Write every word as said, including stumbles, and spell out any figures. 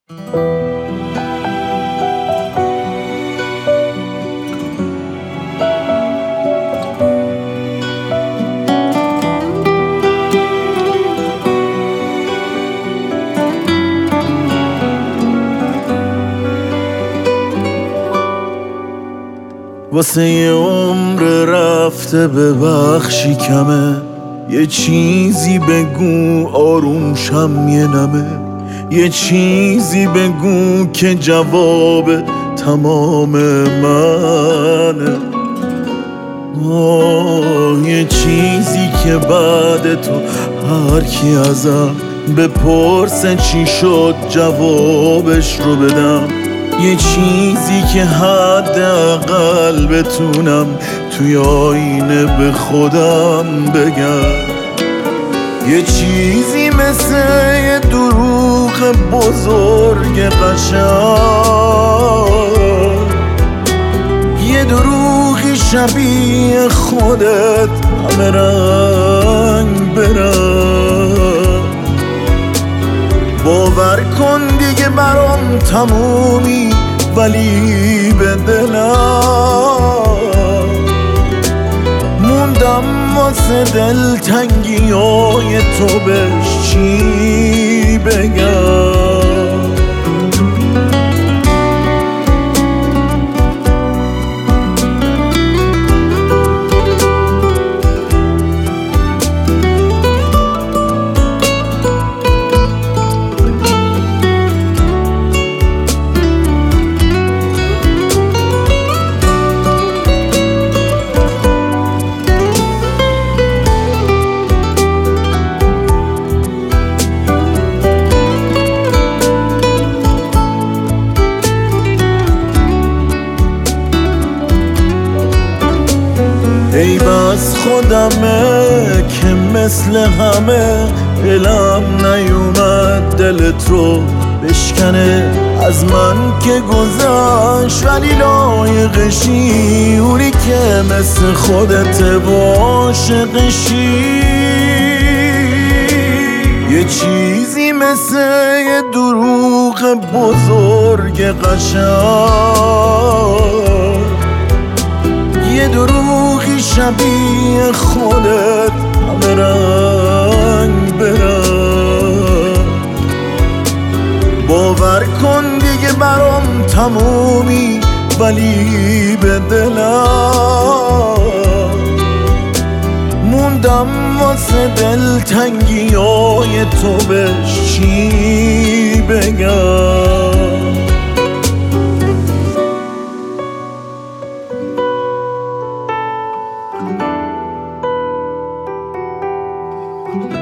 واسه یه عمر رفته ببخشی کمه، یه چیزی بگو آروم شم یه نمه، یه چیزی بگو که جواب تمام منه. آه یه چیزی که بعد تو هر کی ازم بپرسه چی شد جوابش رو بدم، یه چیزی که حداقل بتونم توی آینه به خودم بگم، یه چیزی مثل یه دروغ بزرگ قشنگ، یه دروغی شبیه خودت همه رنگ برنگ. باور کن دیگه برام تمومی ولی به دلم موندم واسه دلتنگیای تو بهش چی بگم. ای بس خودمه که مثل همه دلم نیومد دلت رو بشکنه، از من که گذشت ولی لایقشی، اونی که مثل خودت عاشقشی. یه چیزی مثل یه دروغ بزرگ قشنگ، یه دروغی شبیه خودت همه رنگ برنگ. باور کن دیگه برام تمومی ولی به دلم موندم واسه دلتنگیای تو بهش چی بگم. Thank you.